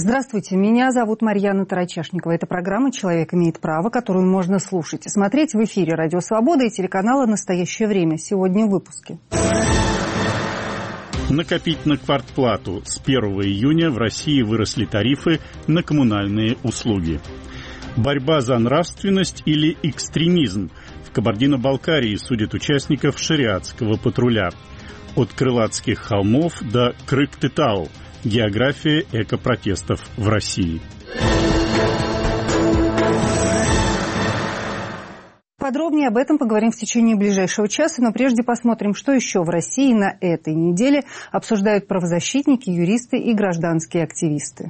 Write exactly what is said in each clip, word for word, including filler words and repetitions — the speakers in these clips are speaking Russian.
Здравствуйте, меня зовут Марьяна Тарачешникова. Это программа «Человек имеет право», которую можно слушать и смотреть в эфире «Радио Свобода» и телеканала «Настоящее время». Сегодня в выпуске. Накопить на квартплату. С первого июня в России выросли тарифы на коммунальные услуги. Борьба за нравственность или экстремизм. В Кабардино-Балкарии судят участников шариатского патруля. От Крылатских холмов до Крыктытау. География экопротестов в России. Подробнее об этом поговорим в течение ближайшего часа, но прежде посмотрим, что еще в России на этой неделе обсуждают правозащитники, юристы и гражданские активисты.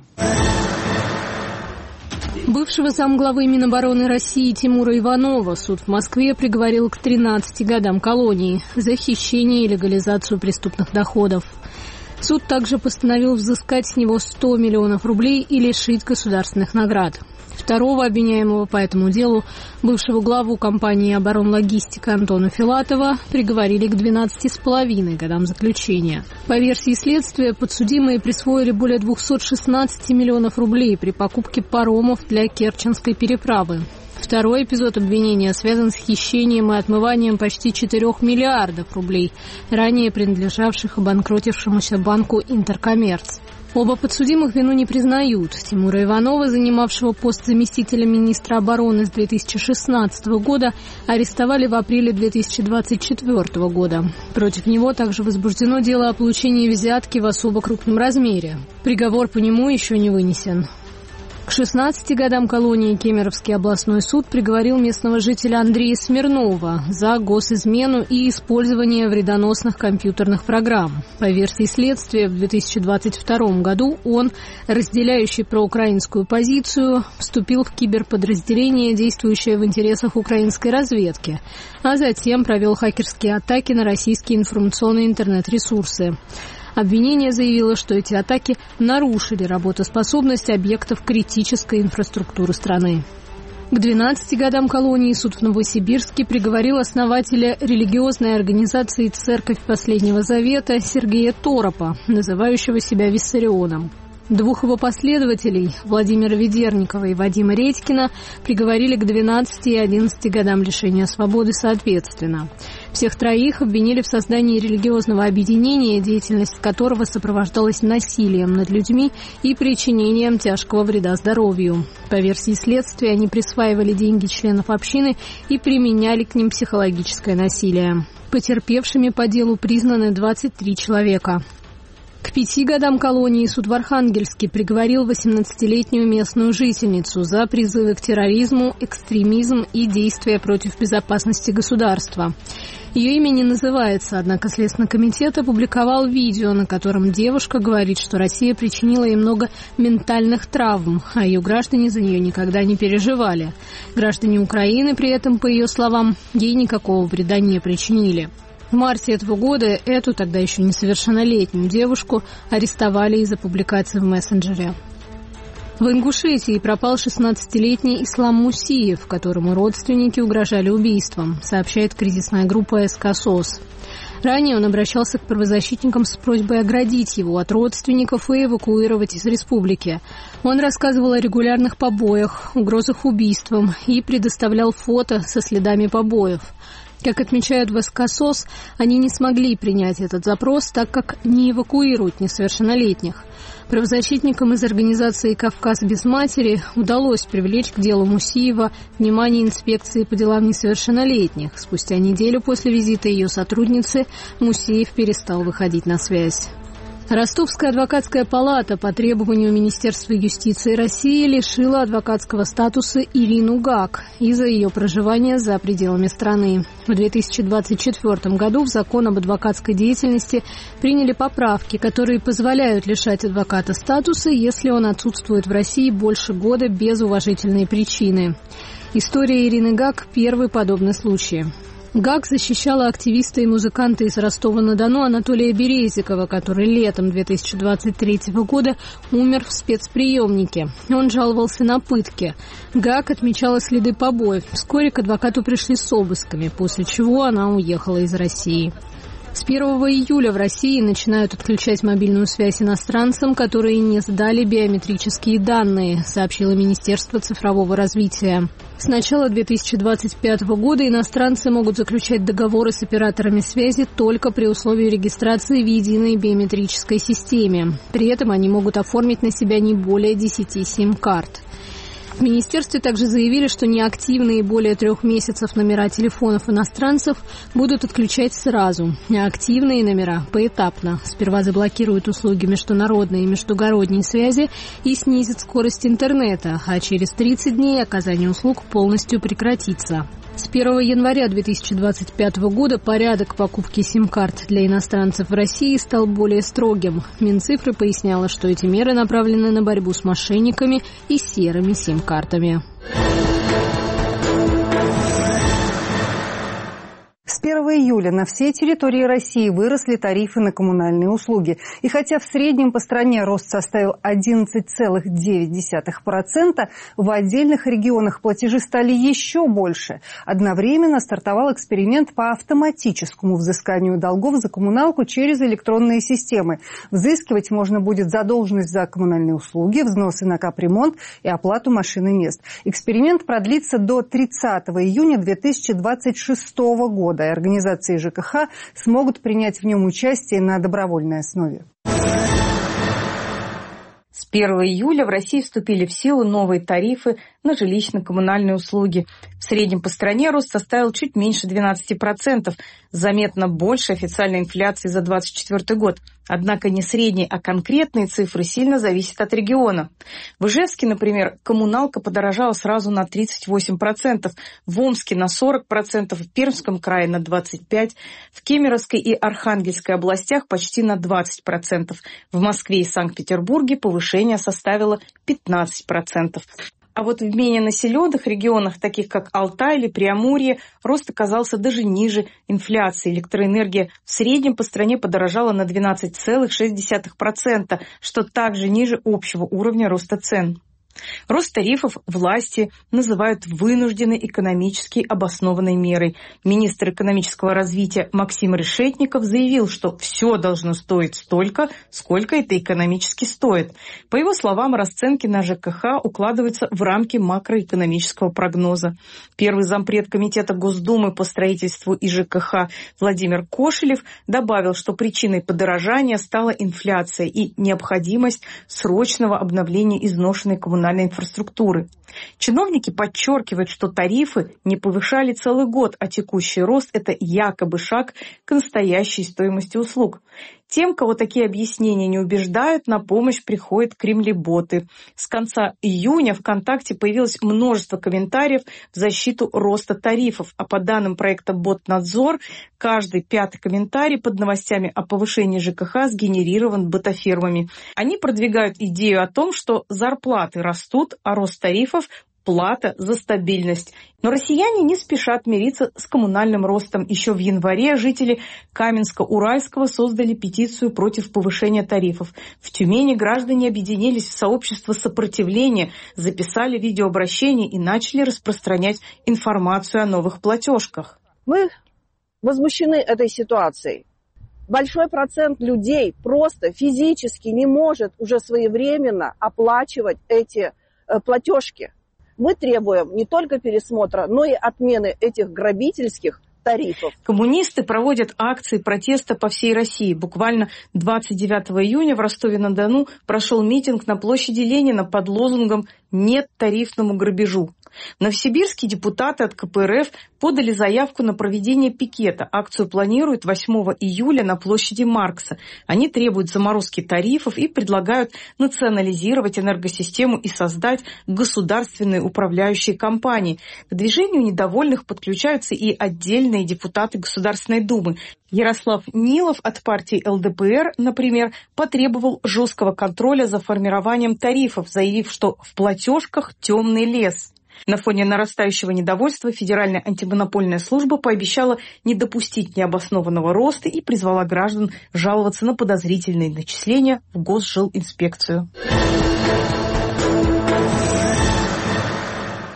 Бывшего замглавы Минобороны России Тимура Иванова суд в Москве приговорил к тринадцати годам колонии за хищение и легализацию преступных доходов. Суд также постановил взыскать с него сто миллионов рублей и лишить государственных наград. Второго обвиняемого по этому делу, бывшего главу компании «Оборонлогистика» Антона Филатова, приговорили к двенадцати с половиной годам заключения. По версии следствия, подсудимые присвоили более двухсот шестнадцати миллионов рублей при покупке паромов для Керченской переправы. Второй эпизод обвинения связан с хищением и отмыванием почти четырёх миллиардов рублей, ранее принадлежавших обанкротившемуся банку «Интеркоммерц». Оба подсудимых вину не признают. Тимура Иванова, занимавшего пост заместителя министра обороны с две тысячи шестнадцатого года, арестовали в апреле две тысячи двадцать четвёртого года. Против него также возбуждено дело о получении взятки в особо крупном размере. Приговор по нему еще не вынесен. К шестнадцати годам колонии Кемеровский областной суд приговорил местного жителя Андрея Смирнова за госизмену и использование вредоносных компьютерных программ. По версии следствия, в две тысячи двадцать втором году он, разделяющий проукраинскую позицию, вступил в киберподразделение, действующее в интересах украинской разведки, а затем провел хакерские атаки на российские информационные интернет-ресурсы. Обвинение заявило, что эти атаки нарушили работоспособность объектов критической инфраструктуры страны. К двенадцати годам колонии суд в Новосибирске приговорил основателя религиозной организации «Церковь Последнего Завета» Сергея Торопа, называющего себя Виссарионом. Двух его последователей, Владимира Ведерникова и Вадима Редькина, приговорили к двенадцати и одиннадцати годам лишения свободы соответственно. Всех троих обвинили в создании религиозного объединения, деятельность которого сопровождалась насилием над людьми и причинением тяжкого вреда здоровью. По версии следствия, они присваивали деньги членов общины и применяли к ним психологическое насилие. Потерпевшими по делу признаны двадцать три человека. К пяти годам колонии суд в Архангельске приговорил восемнадцатилетнюю местную жительницу за призывы к терроризму, экстремизм и действия против безопасности государства. Ее имя не называется, однако Следственный комитет опубликовал видео, на котором девушка говорит, что Россия причинила ей много ментальных травм, а ее граждане за нее никогда не переживали. Граждане Украины при этом, по ее словам, ей никакого вреда не причинили. В марте этого года эту, тогда еще несовершеннолетнюю девушку арестовали из-за публикации в мессенджере. В Ингушетии пропал шестнадцатилетний Ислам Мусиев, которому родственники угрожали убийством, сообщает кризисная группа СК СОС. Ранее он обращался к правозащитникам с просьбой оградить его от родственников и эвакуировать из республики. Он рассказывал о регулярных побоях, угрозах убийством и предоставлял фото со следами побоев. Как отмечают в СК СОС, они не смогли принять этот запрос, так как не эвакуируют несовершеннолетних. Правозащитникам из организации «Кавказ без матери» удалось привлечь к делу Мусиева внимание инспекции по делам несовершеннолетних. Спустя неделю после визита ее сотрудницы Мусиев перестал выходить на связь. Ростовская адвокатская палата по требованию Министерства юстиции России лишила адвокатского статуса Ирину Гак из-за ее проживания за пределами страны. В две тысячи двадцать четвёртом году в закон об адвокатской деятельности приняли поправки, которые позволяют лишать адвоката статуса, если он отсутствует в России больше года без уважительной причины. История Ирины Гак – первый подобный случай. Гак защищала активиста и музыканта из Ростова-на-Дону Анатолия Березикова, который летом две тысячи двадцать третьего года умер в спецприемнике. Он жаловался на пытки. Гак отмечала следы побоев. Вскоре к адвокату пришли с обысками, после чего она уехала из России. С первого июля в России начинают отключать мобильную связь иностранцам, которые не сдали биометрические данные, сообщило Министерство цифрового развития. С начала две тысячи двадцать пятого года иностранцы могут заключать договоры с операторами связи только при условии регистрации в единой биометрической системе. При этом они могут оформить на себя не более десяти сим-карт. В министерстве также заявили, что неактивные более трех месяцев номера телефонов иностранцев будут отключать сразу, а активные номера поэтапно. Сперва заблокируют услуги международной и междугородней связи и снизят скорость интернета, а через тридцать дней оказание услуг полностью прекратится. С первого января две тысячи двадцать пятого года порядок покупки сим-карт для иностранцев в России стал более строгим. Минцифры поясняла, что эти меры направлены на борьбу с мошенниками и серыми сим-картами. С первого июля на всей территории России выросли тарифы на коммунальные услуги. И хотя в среднем по стране рост составил одиннадцать целых девять десятых процента, в отдельных регионах платежи стали еще больше. Одновременно стартовал эксперимент по автоматическому взысканию долгов за коммуналку через электронные системы. Взыскивать можно будет задолженность за коммунальные услуги, взносы на капремонт и оплату машин и мест. Эксперимент продлится до тридцатого июня две тысячи двадцать шестого года. И организации ЖКХ смогут принять в нем участие на добровольной основе. С первого июля в России вступили в силу новые тарифы на жилищно-коммунальные услуги. В среднем по стране рост составил чуть меньше двенадцати процентов, заметно больше официальной инфляции за двадцать четвёртый год. Однако не средние, а конкретные цифры сильно зависят от региона. В Ижевске, например, коммуналка подорожала сразу на тридцать восемь процентов, в Омске на сорок процентов, в Пермском крае на двадцать пять процентов, в Кемеровской и Архангельской областях почти на двадцать процентов. В Москве и Санкт-Петербурге повышение составило пятнадцать процентов. А вот в менее населенных регионах, таких как Алтай или Преамурье, рост оказался даже ниже инфляции. Электроэнергия в среднем по стране подорожала на двенадцать целых шесть десятых процента, что также ниже общего уровня роста цен. Рост тарифов власти называют вынужденной экономически обоснованной мерой. Министр экономического развития Максим Решетников заявил, что все должно стоить столько, сколько это экономически стоит. По его словам, расценки на ЖКХ укладываются в рамки макроэкономического прогноза. Первый зампред Комитета Госдумы по строительству и ЖКХ Владимир Кошелев добавил, что причиной подорожания стала инфляция и необходимость срочного обновления изношенной коммунальной инфраструктуры. Чиновники подчеркивают, что тарифы не повышали целый год, а текущий рост – это якобы шаг к настоящей стоимости услуг. Тем, кого такие объяснения не убеждают, на помощь приходят кремлеботы. С конца июня ВКонтакте появилось множество комментариев в защиту роста тарифов, а по данным проекта «Ботнадзор», каждый пятый комментарий под новостями о повышении ЖКХ сгенерирован ботафирмами. Они продвигают идею о том, что зарплаты растут, а рост тарифов – плата за стабильность. Но россияне не спешат мириться с коммунальным ростом. Еще в январе жители Каменска-Уральского создали петицию против повышения тарифов. В Тюмени граждане объединились в сообщество сопротивления, записали видеообращение и начали распространять информацию о новых платежках. Мы возмущены этой ситуацией. Большой процент людей просто физически не может уже своевременно оплачивать эти э, платежки. Мы требуем не только пересмотра, но и отмены этих грабительских тарифов. Коммунисты проводят акции протеста по всей России. Буквально двадцать девятого июня в Ростове-на-Дону прошел митинг на площади Ленина под лозунгом «Нет тарифному грабежу». В Новосибирске депутаты от ка пэ эр эф подали заявку на проведение пикета. Акцию планируют восьмого июля на площади Маркса. Они требуют заморозки тарифов и предлагают национализировать энергосистему и создать государственные управляющие компании. К движению недовольных подключаются и отдельные депутаты Государственной Думы. Ярослав Нилов от партии эл дэ пэ эр, например, потребовал жесткого контроля за формированием тарифов, заявив, что в платежках темный лес. На фоне нарастающего недовольства Федеральная антимонопольная служба пообещала не допустить необоснованного роста и призвала граждан жаловаться на подозрительные начисления в Госжилинспекцию.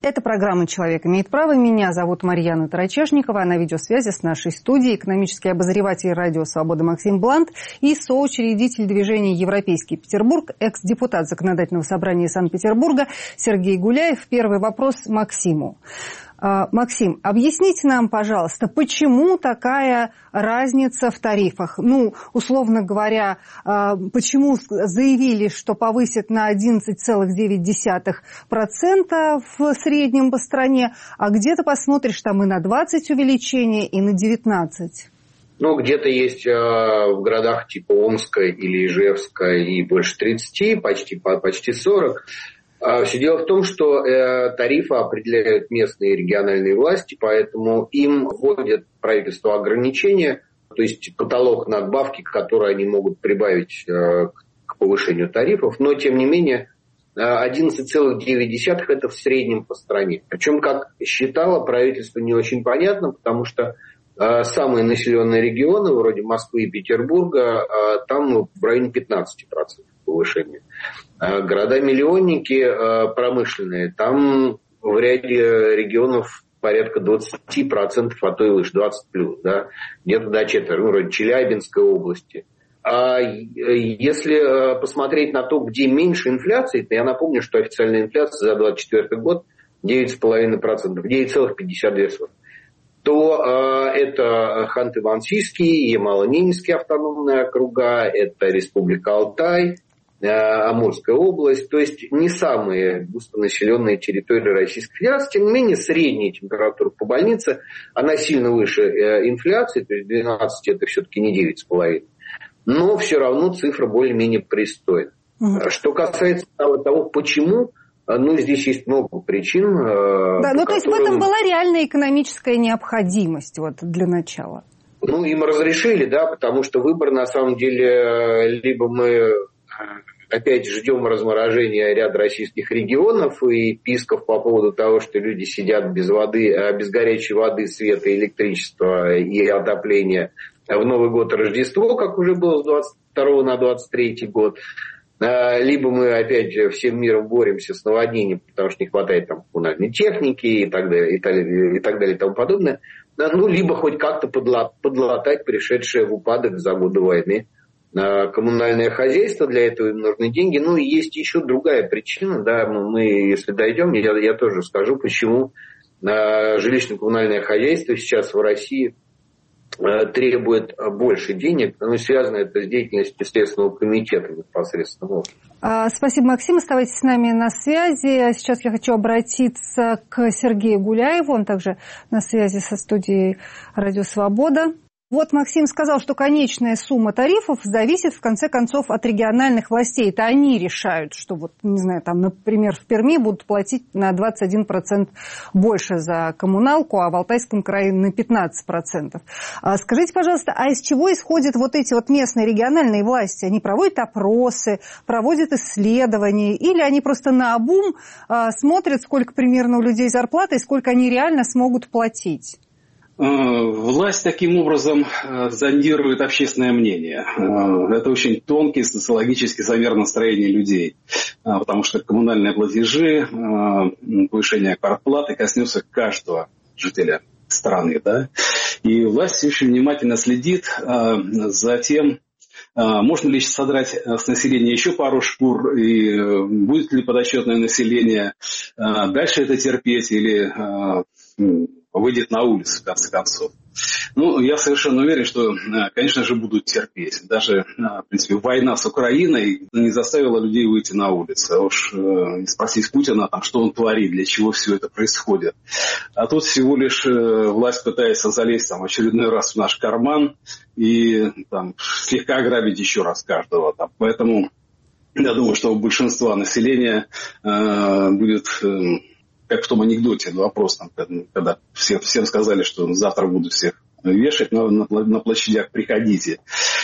Это программа «Человек имеет право». Меня зовут Марьяна Тарачешникова. А на видеосвязи с нашей студией экономический обозреватель радио «Свобода» Максим Блант и соучредитель движения «Европейский Петербург», экс-депутат Законодательного собрания Санкт-Петербурга Сергей Гуляев. Первый вопрос Максиму. Максим, объясните нам, пожалуйста, почему такая разница в тарифах? Ну, условно говоря, почему заявили, что повысят на одиннадцать целых девять десятых процента в среднем по стране, а где-то посмотришь, там и на двадцать увеличение, и на девятнадцать? Ну, где-то есть э, в городах типа Омска или Ижевска и больше тридцати, почти, почти сорок. Все дело в том, что э, тарифы определяют местные и региональные власти, поэтому им вводят правительство ограничения, то есть потолок надбавки, который они могут прибавить э, к повышению тарифов, но тем не менее одиннадцать целых девять десятых это в среднем по стране. Причем, как считало правительство, не очень понятно, потому что э, самые населенные регионы, вроде Москвы и Петербурга, э, там ну, в районе пятнадцати процентов повышения. Города-миллионники промышленные, там в ряде регионов порядка двадцати процентов, а то и выше, двадцать плюс, да, где-то до четверти, ну, вроде Челябинской области. А если посмотреть на то, где меньше инфляции, то я напомню, что официальная инфляция за двадцать четвёртый год девять целых пять десятых процента, девять целых пятьдесят две сотых, то э, это Ханты-Мансийский, Ямало-Ненецкие автономные округа, это Республика Алтай, Амурская область, то есть не самые густонаселенные территории Российской Федерации. Тем не менее, средняя температура по больнице, она сильно выше инфляции, то есть двенадцать это все-таки не девять целых пять десятых. Но все равно цифра более-менее пристойна. Угу. Что касается того, почему, ну, здесь есть много причин. Да, ну, которым... то есть в этом была реальная экономическая необходимость вот, для начала. Ну, им разрешили, да, потому что выбор, на самом деле, либо мы... опять ждем разморожения ряда российских регионов и писков по поводу того, что люди сидят без воды, без горячей воды, света, электричества и отопления в Новый год и Рождество, как уже было с двадцать второго на двадцать третий год. Либо мы опять всем миром боремся с наводнением, потому что не хватает там коммунальной техники и так далее, и так далее, и так далее, и тому подобное. Ну, либо хоть как-то подлатать пришедшее в упадок за годы войны коммунальное хозяйство, для этого им нужны деньги. Ну, и есть еще другая причина, да, мы, если дойдем, я, я тоже скажу, почему жилищно-коммунальное хозяйство сейчас в России требует больше денег, но связано это с деятельностью Следственного комитета непосредственно. Спасибо, Максим. Оставайтесь с нами на связи. Сейчас я хочу обратиться к Сергею Гуляеву, он также на связи со студией «Радио Свобода». Вот Максим сказал, что конечная сумма тарифов зависит, в конце концов, от региональных властей. Это они решают, что, вот, не знаю, там, например, в Перми будут платить на двадцать один процент больше за коммуналку, а в Алтайском крае на пятнадцать процентов. Скажите, пожалуйста, а из чего исходят вот эти вот местные региональные власти? Они проводят опросы, проводят исследования, или они просто наобум смотрят, сколько примерно у людей зарплаты и сколько они реально смогут платить? Власть таким образом зондирует общественное мнение. Это очень тонкий социологический замер настроения людей, потому что коммунальные платежи, повышение квартплаты коснется каждого жителя страны. Да? И власть очень внимательно следит за тем, можно ли содрать с населения еще пару шкур, и будет ли подотчетное население дальше это терпеть или выйдет на улицу, в конце концов. Ну, я совершенно уверен, что, конечно же, будут терпеть. Даже, в принципе, война с Украиной не заставила людей выйти на улицу. А уж э, спросить Путина, там, что он творит, для чего все это происходит. А тут всего лишь э, власть пытается залезть там, очередной раз в наш карман и там, слегка ограбить еще раз каждого. Там. Поэтому я думаю, что у большинства населения э, будет... Э, как в том анекдоте, вопрос, там, когда все, всем сказали, что завтра буду всех вешать на, на, на площадях, приходите.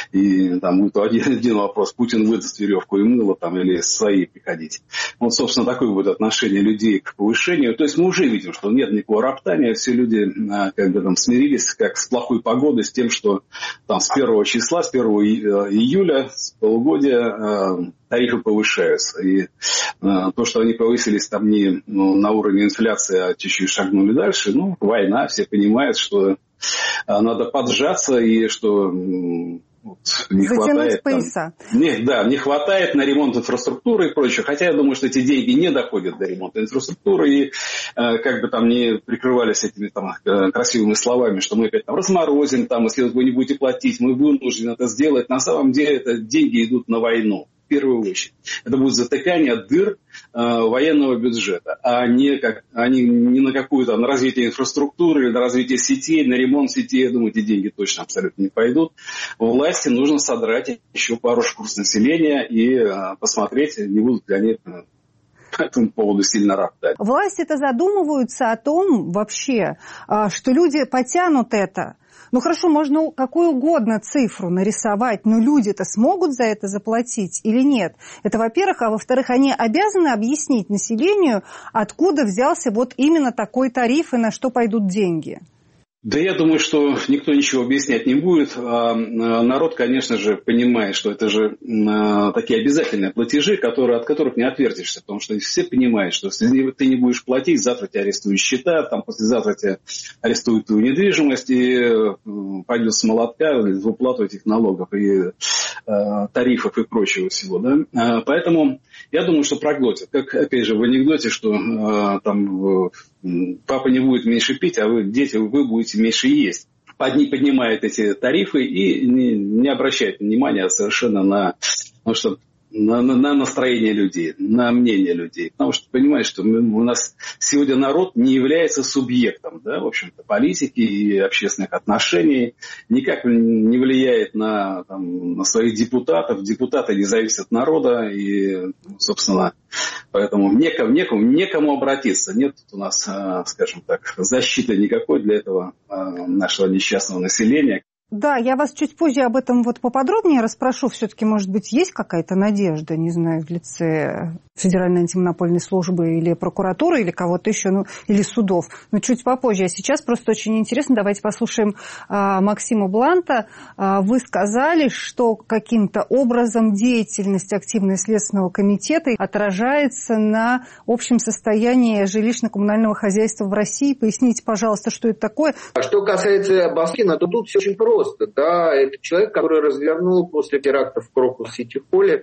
И там будет один, один вопрос, Путин выдаст веревку и мыло там, или свои приходить. Вот, собственно, такое будет отношение людей к повышению. То есть мы уже видим, что нет никакого роптания, все люди как бы там смирились как с плохой погодой, с тем, что там с первого числа, с первого июля, с полугодия тарифы повышаются. И э, то, что они повысились там не ну, на уровне инфляции, а чуть-чуть шагнули дальше, ну, война, все понимают, что э, надо поджаться и что э, вот, не затянуть хватает... пояса. Там, не, да, не хватает на ремонт инфраструктуры и прочее. Хотя я думаю, что эти деньги не доходят до ремонта инфраструктуры и э, как бы там не прикрывались этими там красивыми словами, что мы опять там разморозим, там, если вы не будете платить, мы вынуждены это сделать. На самом деле это деньги идут на войну. В первую очередь. Это будет затыкание дыр э, военного бюджета, а не, как, а не, не на какую-то на развитие инфраструктуры или на развитие сетей, на ремонт сетей. Я думаю, эти деньги точно абсолютно не пойдут. Власти нужно содрать еще пару шкур с населения и э, посмотреть, не будут ли они э, по этому поводу сильно роптать. Власти-то задумываются о том вообще, э, что люди потянут это. Ну хорошо, можно какую угодно цифру нарисовать, но люди-то смогут за это заплатить или нет? Это во-первых, а во-вторых, они обязаны объяснить населению, откуда взялся вот именно такой тариф и на что пойдут деньги. Да я думаю, что никто ничего объяснять не будет. Народ, конечно же, понимает, что это же такие обязательные платежи, которые, от которых не отвертишься. Потому что все понимают, что если ты не будешь платить, завтра тебя арестуют счета, там послезавтра тебя арестуют твою недвижимость и пойдет с молотка в уплату этих налогов и тарифов и прочего всего. Да? Поэтому я думаю, что проглотят. Как, опять же, в анекдоте, что там папа не будет меньше пить, а вы, дети, вы будете меньше есть. Одни поднимают эти тарифы и не, не обращают внимания совершенно на, ну, что, на, на, на настроение людей, на мнение людей. Потому что понимаешь, что мы, у нас сегодня народ не является субъектом, да, в общем-то, политики и общественных отношений, никак не влияет на, там, на своих депутатов. Депутаты не зависят от народа и, собственно, поэтому некому, некому, некому обратиться. Нет у нас, скажем так, защиты никакой для этого нашего несчастного населения. Да, я вас чуть позже об этом вот поподробнее расспрошу. Все-таки, может быть, есть какая-то надежда, не знаю, в лице Федеральной антимонопольной службы или прокуратуры, или кого-то еще, ну, или судов. Но чуть попозже. А сейчас просто очень интересно. Давайте послушаем а, Максима Бланта. А, вы сказали, что каким-то образом деятельность активной Следственного комитета отражается на общем состоянии жилищно-коммунального хозяйства в России. Поясните, пожалуйста, что это такое. Что касается Баскина, то тут все очень просто. Просто, да, это человек, который развернул после терактов в Крокус-Сити-Холле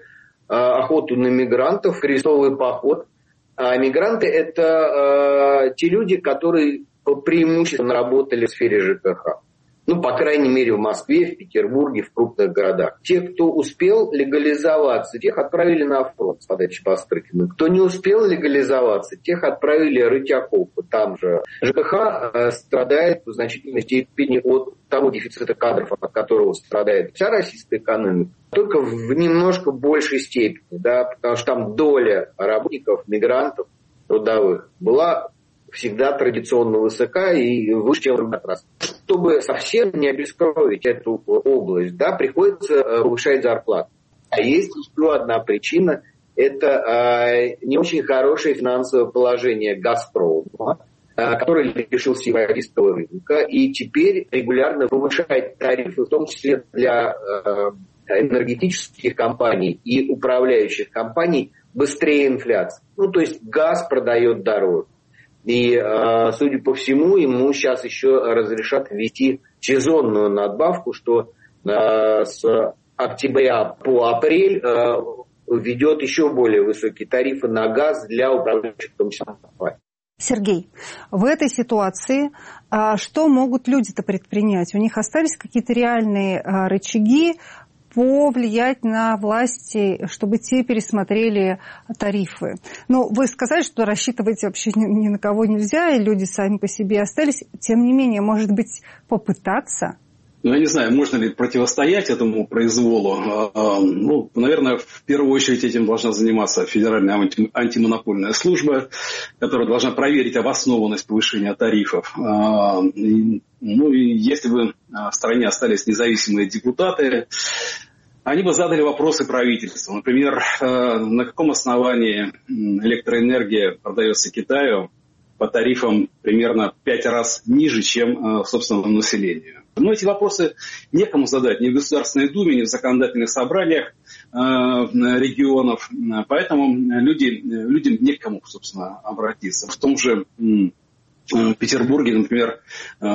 охоту на мигрантов, крестовый поход. А мигранты – это э, те люди, которые преимущественно работали в сфере ЖКХ. Ну, по крайней мере, в Москве, в Петербурге, в крупных городах. Те, кто успел легализоваться, тех отправили на фронт с подачи Бастрыкина. Кто не успел легализоваться, тех отправили Рытьяков. Там же ЖКХ страдает в значительной степени от того дефицита кадров, от которого страдает вся российская экономика. Только в немножко большей степени, да, потому что там доля работников, мигрантов, трудовых была всегда традиционно высока и выше, чем в других раз. Чтобы совсем не обескровить эту область, да, приходится повышать зарплату. А есть еще одна причина – это э, не очень хорошее финансовое положение «Газпрома», э, который лишился европейского рынка и теперь регулярно повышает тарифы, в том числе для э, энергетических компаний и управляющих компаний, быстрее инфляции. Ну, то есть газ продает дороже. И, судя по всему, ему сейчас еще разрешат ввести сезонную надбавку, что с октября по апрель введет еще более высокие тарифы на газ для управляющих, в том числе, компаний. Сергей, в этой ситуации что могут люди-то предпринять? У них остались какие-то реальные рычаги повлиять на власти, чтобы те пересмотрели тарифы. Ну, вы сказали, что рассчитывать вообще ни, ни на кого нельзя, и люди сами по себе остались. Тем не менее, может быть, попытаться? Ну, я не знаю, можно ли противостоять этому произволу. Ну, наверное, в первую очередь этим должна заниматься Федеральная антимонопольная служба, которая должна проверить обоснованность повышения тарифов. Ну, и если бы в стране остались независимые депутаты, они бы задали вопросы правительству. Например, на каком основании электроэнергия продается Китаю по тарифам примерно в пять раз ниже, чем собственному населению. Но эти вопросы некому задать ни в Государственной Думе, ни в законодательных собраниях э, регионов. Поэтому люди, людям некому, собственно, обратиться. В том же э, Петербурге, например, э,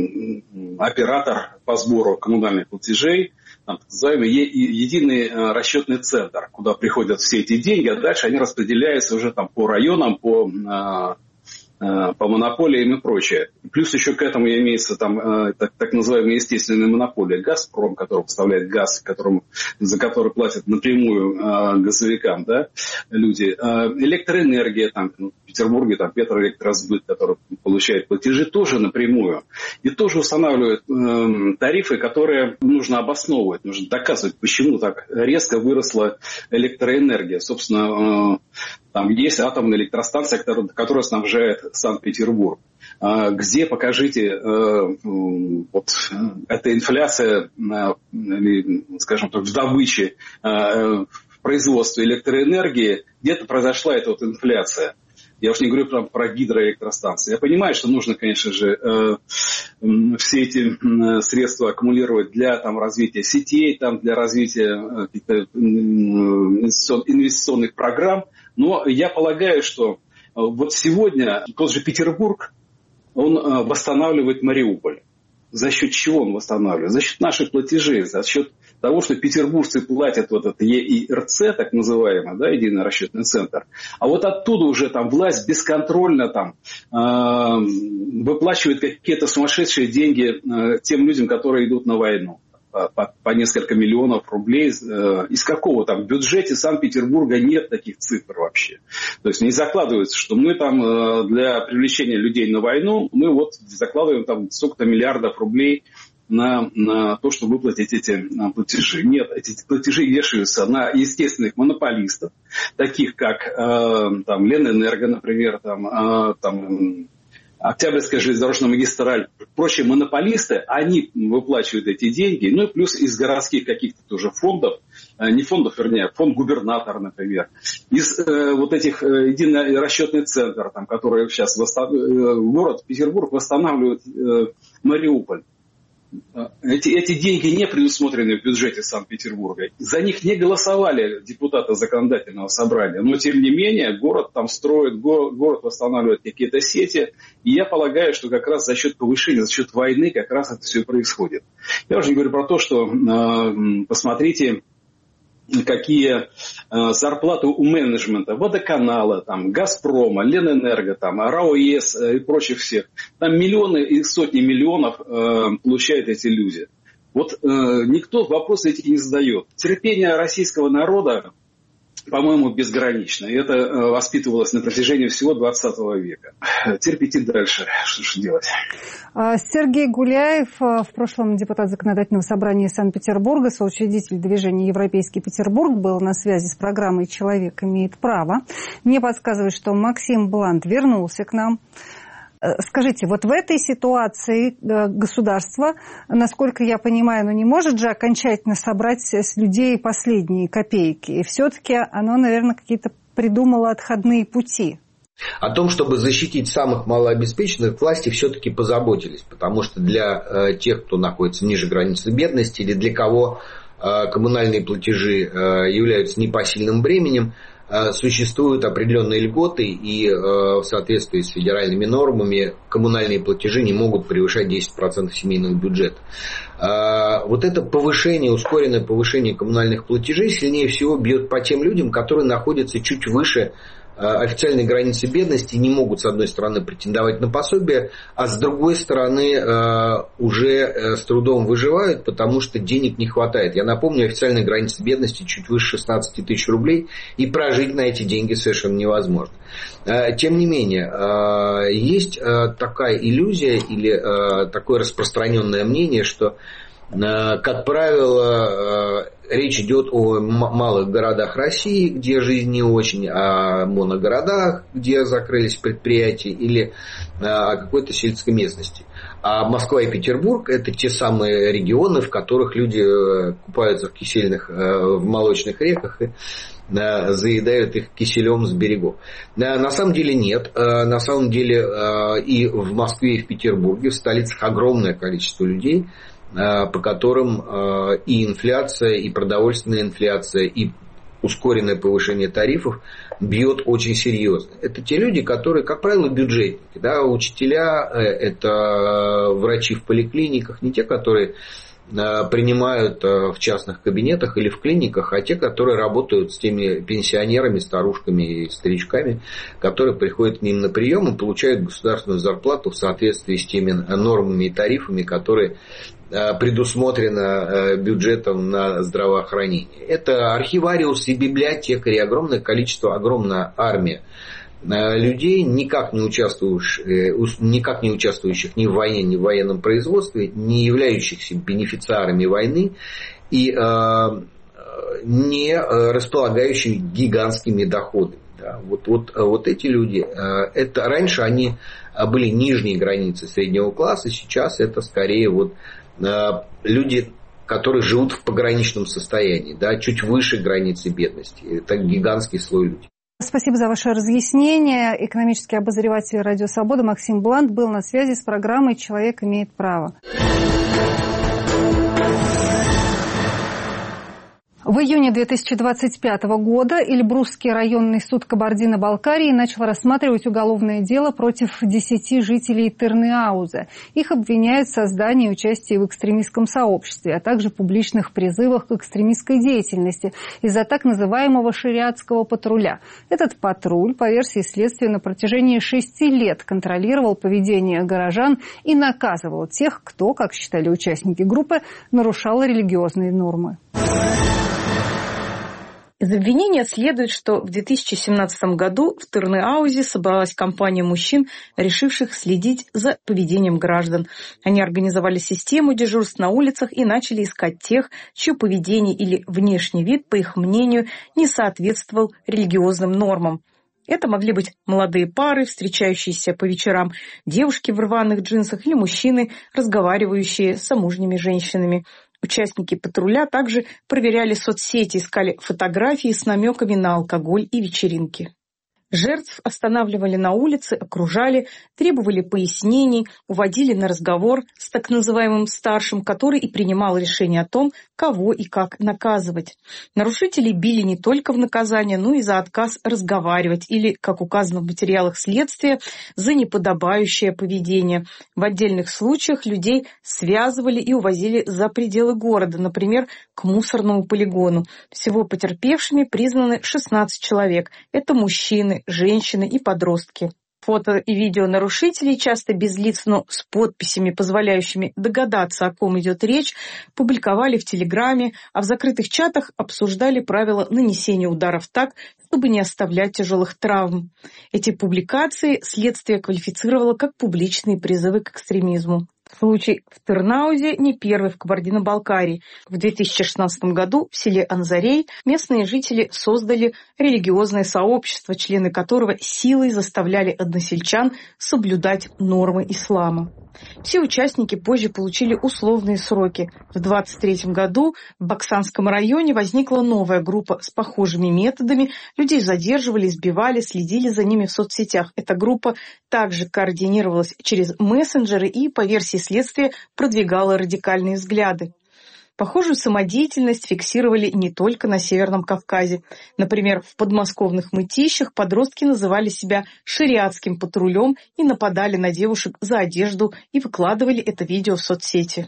оператор по сбору коммунальных платежей, так называемый единый расчетный центр, куда приходят все эти деньги, а дальше они распределяются уже там по районам, по... Э, по монополиям и прочее. Плюс еще к этому имеется там, так, так называемая естественная монополия. «Газпром», который поставляет газ, которому, за который платят напрямую э, газовикам, да, люди. Э, электроэнергия, там, в Петербурге там, Петроэлектросбыт, который получает платежи, тоже напрямую. И тоже устанавливают э, тарифы, которые нужно обосновывать, нужно доказывать, почему так резко выросла электроэнергия. Собственно, э, там есть атомная электростанция, которая, которая снабжает Санкт-Петербург. Где, покажите, вот эта инфляция, скажем так, в добыче, в производстве электроэнергии, где-то произошла эта вот инфляция. Я уж не говорю про, про гидроэлектростанции. Я понимаю, что нужно, конечно же, все эти средства аккумулировать для там, развития сетей, там, для развития каких-то инвестиционных программ. Но я полагаю, что вот сегодня тот же Петербург, он восстанавливает Мариуполь. За счет чего он восстанавливает? За счет наших платежей, за счет того, что петербуржцы платят вот это Е И Р Ц, так называемый, да, единый расчетный центр. А вот оттуда уже там власть бесконтрольно там, э, выплачивает какие-то сумасшедшие деньги э, тем людям, которые идут на войну. По, по несколько миллионов рублей. Из какого там? В бюджете Санкт-Петербурга нет таких цифр вообще. То есть не закладывается, что мы там для привлечения людей на войну, мы вот закладываем там сколько-то миллиардов рублей на, на то, чтобы выплатить эти платежи. Нет, эти платежи вешаются на естественных монополистов, таких как э, там, Ленэнерго, например, там, э, там Октябрьская железнодорожная магистраль, прочие монополисты, они выплачивают эти деньги, ну и плюс из городских каких-то тоже фондов, не фондов, вернее, фонд губернатора, например, из э, вот этих э, единый расчетный центр, там, который сейчас восстан... э, город Петербург восстанавливает э, Мариуполь. Эти, эти деньги не предусмотрены в бюджете Санкт-Петербурга. За них не голосовали депутаты законодательного собрания. Но, тем не менее, город там строит, город, город восстанавливает какие-то сети. И я полагаю, что как раз за счет повышения, за счет войны как раз это все и происходит. Я уже не говорю про то, что э, посмотрите, какие э, зарплаты у менеджмента Водоканала, там, Газпрома, Ленэнерго, там, РАО ЕС э, и прочих всех. Там миллионы и сотни миллионов э, получают эти люди. Вот э, никто вопросы эти не задает. Терпение российского народа, по-моему, безгранично. И это э, воспитывалось на протяжении всего двадцатого века. Терпите дальше. Что же делать? Сергей Гуляев, в прошлом депутат Законодательного собрания Санкт-Петербурга, соучредитель движения «Европейский Петербург», был на связи с программой «Человек имеет право». Мне подсказывает, что Максим Блант вернулся к нам. Скажите, вот в этой ситуации государство, насколько я понимаю, ну не может же окончательно собрать с людей последние копейки. И все-таки оно, наверное, какие-то придумало отходные пути. О том, чтобы защитить самых малообеспеченных, власти все-таки позаботились. Потому что для э, тех, кто находится ниже границы бедности, или для кого э, коммунальные платежи э, являются непосильным бременем, существуют определенные льготы, и в соответствии с федеральными нормами коммунальные платежи не могут превышать десять процентов семейного бюджета. Вот это повышение, ускоренное повышение коммунальных платежей сильнее всего бьет по тем людям, которые находятся чуть выше официальной границы бедности, не могут, с одной стороны, претендовать на пособие, а с другой стороны, уже с трудом выживают, потому что денег не хватает. Я напомню, официальная граница бедности чуть выше шестнадцать тысяч рублей, и прожить на эти деньги совершенно невозможно. Тем не менее, есть такая иллюзия или такое распространенное мнение, что Как правило, речь идет о малых городах России, где жизнь не очень, о моногородах, где закрылись предприятия, или о какой-то сельской местности. А Москва и Петербург – это те самые регионы, в которых люди купаются в кисельных, в молочных реках и заедают их киселем с берегов. На самом деле нет. На самом деле и в Москве, и в Петербурге, в столицах огромное количество людей, по которым и инфляция, и продовольственная инфляция, и ускоренное повышение тарифов бьет очень серьезно. Это те люди, которые, как правило, бюджетники. Да? Учителя, это врачи в поликлиниках, не те, которые принимают в частных кабинетах или в клиниках, а те, которые работают с теми пенсионерами, старушками и старичками, которые приходят к ним на прием и получают государственную зарплату в соответствии с теми нормами и тарифами, которые предусмотрено бюджетом на здравоохранение. Это архивариусы, библиотекари, огромное количество, огромная армия людей, никак не участвующих, никак не участвующих ни в войне, ни в военном производстве, не являющихся бенефициарами войны и не располагающих гигантскими доходами. Да, вот, вот, вот эти люди, это раньше они были нижней границей среднего класса, сейчас это скорее вот люди, которые живут в пограничном состоянии, да, чуть выше границы бедности. Это гигантский слой людей. Спасибо за ваше разъяснение. Экономический обозреватель «Радио Свобода» Максим Блант был на связи с программой «Человек имеет право». В июне две тысячи двадцать пятого года Эльбрусский районный суд Кабардино-Балкарии начал рассматривать уголовное дело против десяти жителей Тырныауза. Их обвиняют в создании и участии в экстремистском сообществе, а также публичных призывах к экстремистской деятельности из-за так называемого шариатского патруля. Этот патруль, по версии следствия, на протяжении шести лет контролировал поведение горожан и наказывал тех, кто, как считали участники группы, нарушал религиозные нормы. Из обвинения следует, что в две тысячи семнадцатом году в Тырныаузе собралась компания мужчин, решивших следить за поведением граждан. Они организовали систему дежурств на улицах и начали искать тех, чье поведение или внешний вид, по их мнению, не соответствовал религиозным нормам. Это могли быть молодые пары, встречающиеся по вечерам, девушки в рваных джинсах или мужчины, разговаривающие с замужними женщинами. Участники патруля также проверяли соцсети, искали фотографии с намеками на алкоголь и вечеринки. Жертв останавливали на улице, окружали, требовали пояснений, уводили на разговор с так называемым старшим, который и принимал решение о том, кого и как наказывать. Нарушителей били не только в наказание, но и за отказ разговаривать или, как указано в материалах следствия, за неподобающее поведение. В отдельных случаях людей связывали и увозили за пределы города, например, к мусорному полигону. Всего потерпевшими признаны шестнадцать человек. Это мужчины, женщины и подростки. Фото и видео нарушителей, часто без лиц, но с подписями, позволяющими догадаться, о ком идет речь, публиковали в Телеграме, а в закрытых чатах обсуждали правила нанесения ударов так, чтобы не оставлять тяжелых травм. Эти публикации следствие квалифицировало как публичные призывы к экстремизму. Случай в Тырнаузе не первый в Кабардино-Балкарии. В две тысячи шестнадцатом году в селе Анзарей местные жители создали религиозное сообщество, члены которого силой заставляли односельчан соблюдать нормы ислама. Все участники позже получили условные сроки. В двадцать третьем году в Баксанском районе возникла новая группа с похожими методами. Людей задерживали, избивали, следили за ними в соцсетях. Эта группа также координировалась через мессенджеры и, по версии следствия, продвигала радикальные взгляды. Похожую самодеятельность фиксировали не только на Северном Кавказе. Например, в подмосковных Мытищах подростки называли себя шариатским патрулем и нападали на девушек за одежду и выкладывали это видео в соцсети.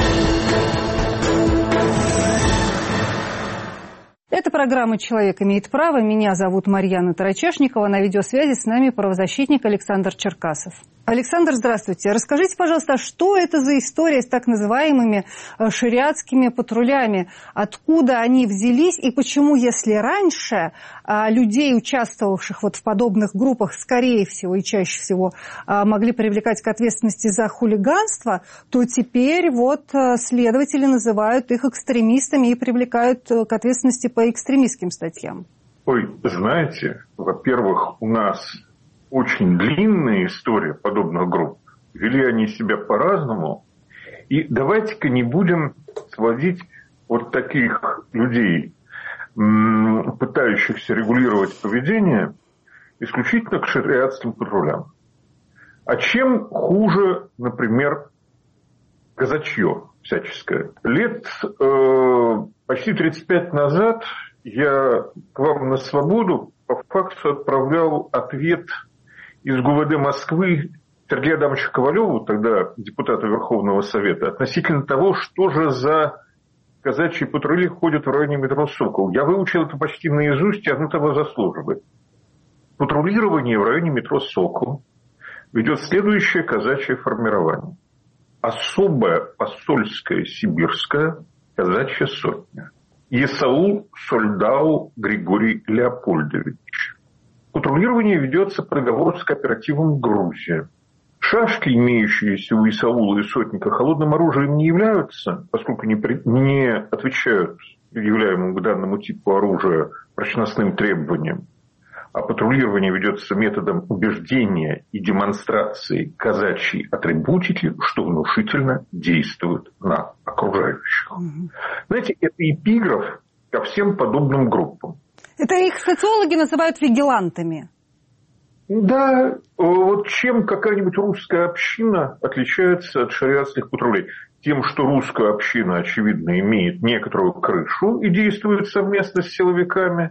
Это программа «Человек имеет право». Меня зовут Марьяна Тарачешникова. На видеосвязи с нами правозащитник Александр Черкасов. Александр, здравствуйте. Расскажите, пожалуйста, что это за история с так называемыми шариатскими патрулями? Откуда они взялись и почему, если раньше людей, участвовавших вот в подобных группах, скорее всего и чаще всего могли привлекать к ответственности за хулиганство, то теперь вот следователи называют их экстремистами и привлекают к ответственности по экстремистским статьям? Ой, знаете, во-первых, у нас очень длинная история подобных групп. Вели они себя по-разному. И давайте-ка не будем сводить вот таких людей, пытающихся регулировать поведение, исключительно к шариатским патрулям. А чем хуже, например, казачье всяческое? Лет э, почти тридцать пять назад я к вам на свободу по факсу отправлял ответ из ГУВД Москвы Сергею Адамовичу Ковалеву, тогда депутата Верховного Совета, относительно того, что же за казачьи патрули ходят в районе метро «Сокол». Я выучил это почти наизусть, и оно того заслуживает. Патрулирование в районе метро «Сокол» ведет следующее казачье формирование. Особая посольская сибирская казачья сотня. Есаул Сольдау Григорий Леопольдович. Патрулирование ведется по договору с кооперативом «Грузия». Шашки, имеющиеся у Исаула и сотника, холодным оружием не являются, поскольку не, при... не отвечают предъявляемому к данному типу оружия прочностным требованиям. А патрулирование ведется методом убеждения и демонстрации казачьей атрибутики, что внушительно действует на окружающих. Угу. Знаете, это эпиграф ко всем подобным группам. Это их социологи называют вигилантами. Да, вот чем какая-нибудь русская община отличается от шариатских патрулей? Тем, что русская община, очевидно, имеет некоторую крышу и действует совместно с силовиками.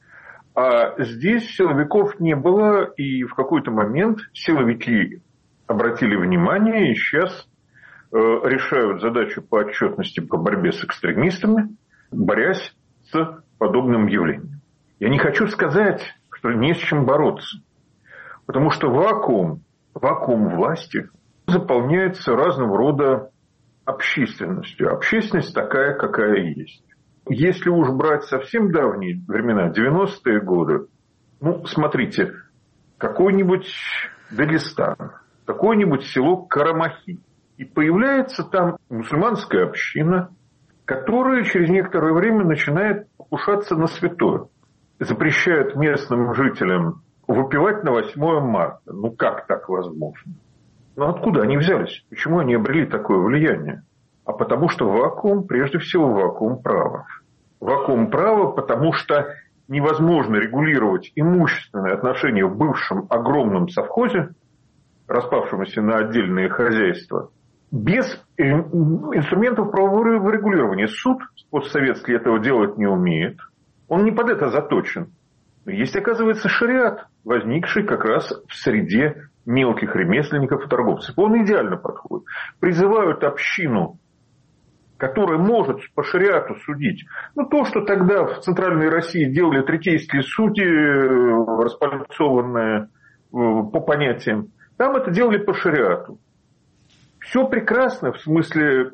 А здесь силовиков не было, и в какой-то момент силовики обратили внимание и сейчас э, решают задачу по отчетности по борьбе с экстремистами, борясь с подобным явлением. Я не хочу сказать, что не с чем бороться, потому что вакуум, вакуум власти заполняется разного рода общественностью. Общественность такая, какая есть. Если уж брать совсем давние времена, девяностые годы, ну, смотрите, какой-нибудь Дагестан, какое-нибудь село Карамахи, и появляется там мусульманская община, которая через некоторое время начинает покушаться на святое. Запрещает местным жителям выпивать на восьмое марта. Ну, как так возможно? Ну, откуда они взялись? Почему они обрели такое влияние? А потому что вакуум, прежде всего, вакуум права. Вакуум права, потому что невозможно регулировать имущественные отношения в бывшем огромном совхозе, распавшемуся на отдельные хозяйства, без инструментов правового регулирования. Суд постсоветский этого делать не умеет. Он не под это заточен. Есть, оказывается, шариат, возникший как раз в среде мелких ремесленников и торговцев. Он идеально подходит. Призывают общину, которая может по шариату судить. Ну, то, что тогда в Центральной России делали третейские судьи, распальцованные по понятиям, там это делали по шариату. Все прекрасно в смысле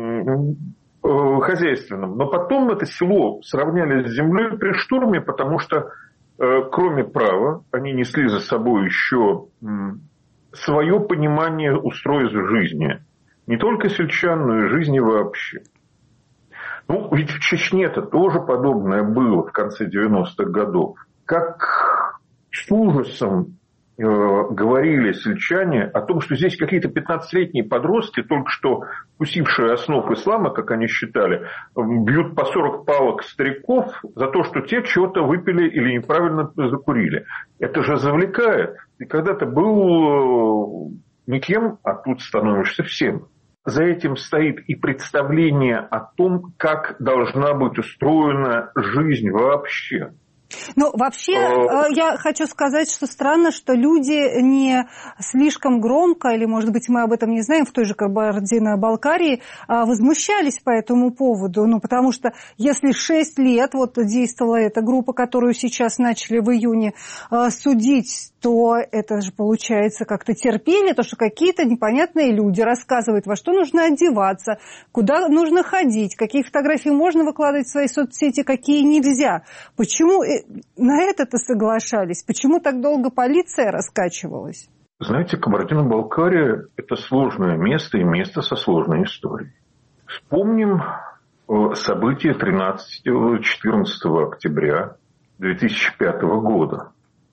хозяйственном, но потом это село сравняли с землей при штурме, потому что кроме права они несли за собой еще свое понимание устройства жизни. Не только сельчан, но и жизни вообще. Ну, ведь в Чечне-то тоже подобное было в конце девяностых годов. Как с ужасом э, говорили сельчане о том, что здесь какие-то пятнадцатилетние подростки, только что вкусившие основ ислама, как они считали, бьют по сорок палок стариков за то, что те чего-то выпили или неправильно закурили. Это же завлекает. Ты когда-то был никем, а тут становишься всем. За этим стоит и представление о том, как должна быть устроена жизнь вообще. Ну, вообще, я хочу сказать, что странно, что люди не слишком громко, или, может быть, мы об этом не знаем, в той же Кабардино-Балкарии возмущались по этому поводу. Ну, потому что если шесть лет вот действовала эта группа, которую сейчас начали в июне судить, то это же, получается, как-то терпели, то, что какие-то непонятные люди рассказывают, во что нужно одеваться, куда нужно ходить, какие фотографии можно выкладывать в свои соцсети, какие нельзя. Почему на это-то соглашались? Почему так долго полиция раскачивалась? Знаете, Кабардино-Балкария – это сложное место и место со сложной историей. Вспомним события тринадцатого-четырнадцатого октября две тысячи пятого года.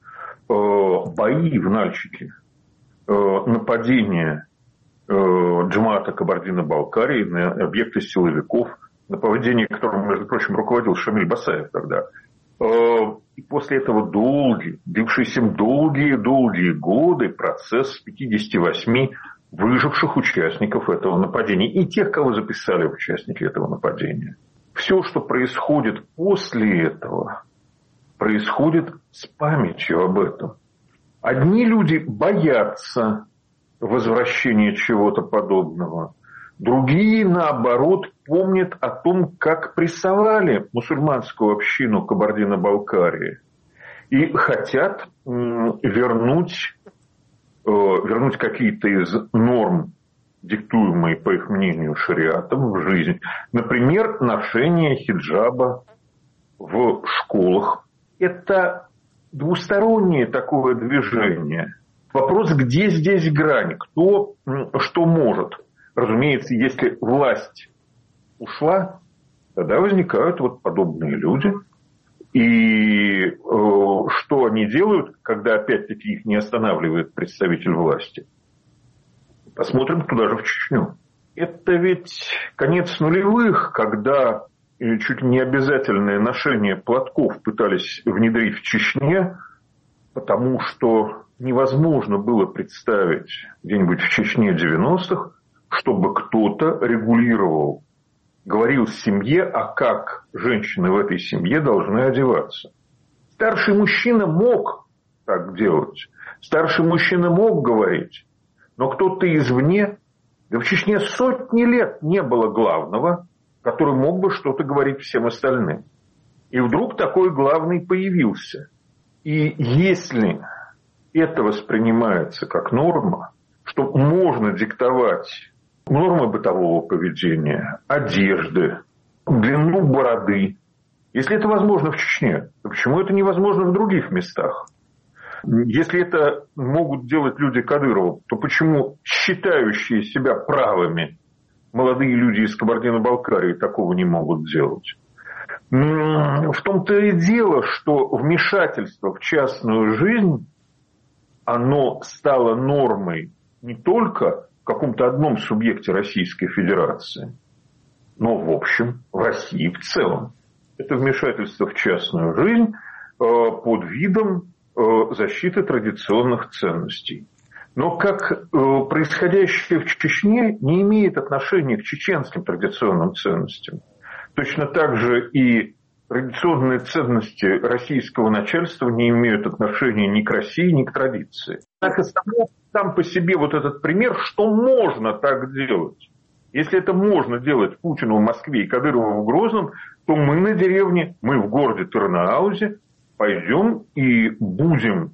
Бои в Нальчике, нападение Джамаата Кабардино-Балкарии на объекты силовиков, нападение, которым, между прочим, руководил Шамиль Басаев тогда. И после этого долгие, длившиеся долгие-долгие годы процесс пятидесяти восьми выживших участников этого нападения и тех, кого записали в участники этого нападения. Все, что происходит после этого, происходит с памятью об этом. Одни люди боятся возвращения чего-то подобного. Другие, наоборот, помнят о том, как прессовали мусульманскую общину Кабардино-Балкарии и хотят вернуть, вернуть какие-то из норм, диктуемые, по их мнению, шариатом в жизнь. Например, ношение хиджаба в школах. Это двустороннее такое движение. Вопрос, где здесь грань, кто что может. Разумеется, если власть ушла, тогда возникают вот подобные люди. И э, что они делают, когда опять-таки их не останавливает представитель власти? Посмотрим туда же, в Чечню. Это ведь конец нулевых, когда чуть ли не обязательное ношение платков пытались внедрить в Чечне, потому что невозможно было представить где-нибудь в Чечне девяностых, чтобы кто-то регулировал, говорил семье, а как женщины в этой семье должны одеваться. Старший мужчина мог так делать, старший мужчина мог говорить, но кто-то извне, да в Чечне сотни лет не было главного, который мог бы что-то говорить всем остальным. И вдруг такой главный появился. И если это воспринимается как норма, что можно диктовать нормы бытового поведения, одежды, длину бороды. Если это возможно в Чечне, то почему это невозможно в других местах? Если это могут делать люди Кадырова, то почему считающие себя правыми молодые люди из Кабардино-Балкарии такого не могут делать? В том-то и дело, что вмешательство в частную жизнь, оно стало нормой не только в каком-то одном субъекте Российской Федерации, но в общем в России в целом. Это вмешательство в частную жизнь под видом защиты традиционных ценностей. Но как происходящее в Чечне не имеет отношения к чеченским традиционным ценностям. Точно так же и традиционные ценности российского начальства не имеют отношения ни к России, ни к традиции. Однако сам по себе вот этот пример, что можно так делать. Если это можно делать Путину в Москве и Кадырову в Грозном, то мы на деревне, мы в городе Тырныаузе пойдем и будем